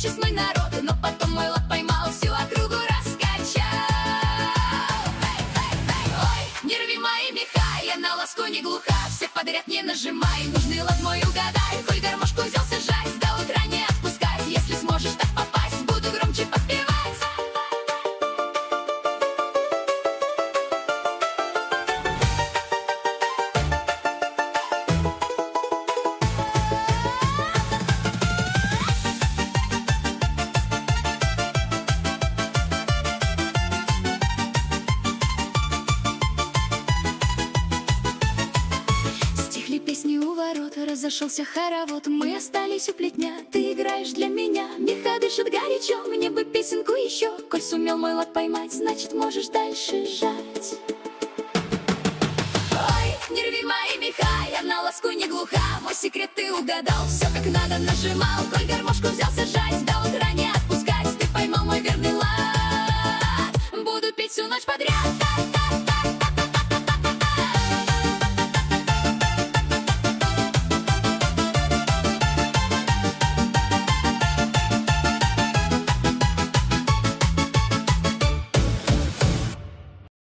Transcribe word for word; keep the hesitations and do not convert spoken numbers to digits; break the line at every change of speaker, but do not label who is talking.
честной народ, но потом мой лад поймал, всю округу раскачал. Эй, эй, эй, ой, не рви мои меха, я на ласку не глуха, все подряд не нажимай, нужный лад мой угадай. Коль гармошку взялся жать, до утра не отпускать, если сможешь так попасть, буду громче подпевать. Песни у ворот, разошелся хоровод, мы остались у плетня, ты играешь для меня. Меха дышит горячо, мне бы песенку еще. Коль сумел мой лад поймать, значит можешь дальше жать. Ой, не рви мои меха, я на ласку не глуха, мой секрет ты угадал, все как надо нажимал. Коль гармошку взялся жать, до утра